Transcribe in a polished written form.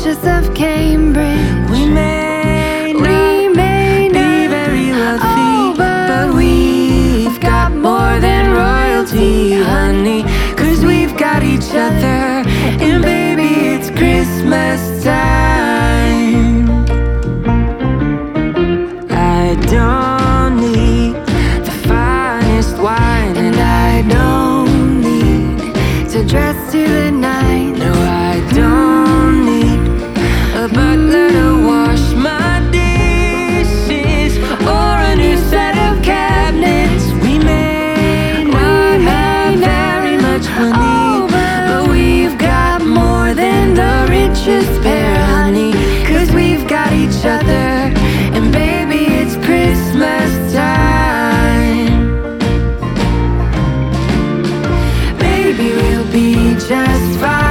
Duchess of Cambridge. We may not be very wealthy, but we've got more than royalty, honey. 'Cause we've got each other, and baby, it's Christmas time. I don't need the finest wine, and I don't need To dress to the nines. no, I don't need a butler to wash my dishes or a new set of cabinets. We may not have very much money, but we've got more than the richest pair, honey. 'Cause we've got each other, and baby, it's Christmas time. Baby, we'll be just fine.